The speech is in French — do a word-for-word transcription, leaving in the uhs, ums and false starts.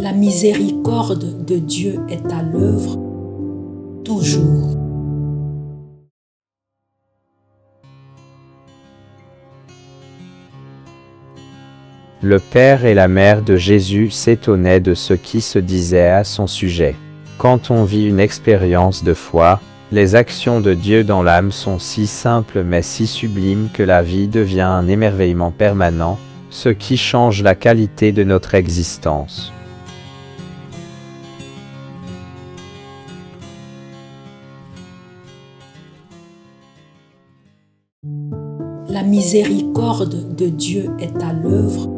La miséricorde de Dieu est à l'œuvre toujours. Le père et la mère de Jésus s'étonnaient de ce qui se disait à son sujet. Quand on vit une expérience de foi, les actions de Dieu dans l'âme sont si simples mais si sublimes que la vie devient un émerveillement permanent, ce qui change la qualité de notre existence. La miséricorde de Dieu est à l'œuvre